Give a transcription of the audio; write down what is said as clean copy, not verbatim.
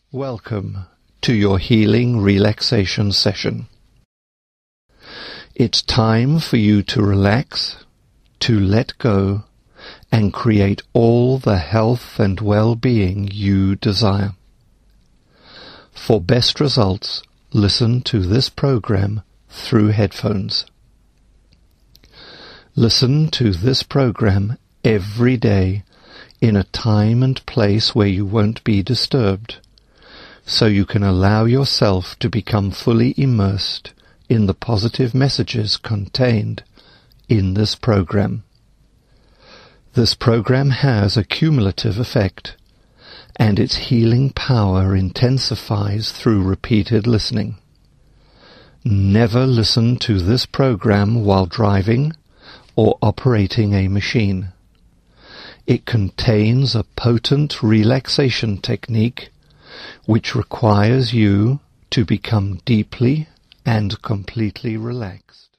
Welcome to your healing relaxation session. It's time for you to relax, to let go, and create all the health and well-being you desire. For best results, listen to this program through headphones. Listen to this program every day in a time and place where you won't be disturbed, so you can allow yourself to become fully immersed in the positive messages contained in this program. This program has a cumulative effect, and its healing power intensifies through repeated listening. Never listen to this program while driving or operating a machine. It contains a potent relaxation technique which requires you to become deeply and completely relaxed.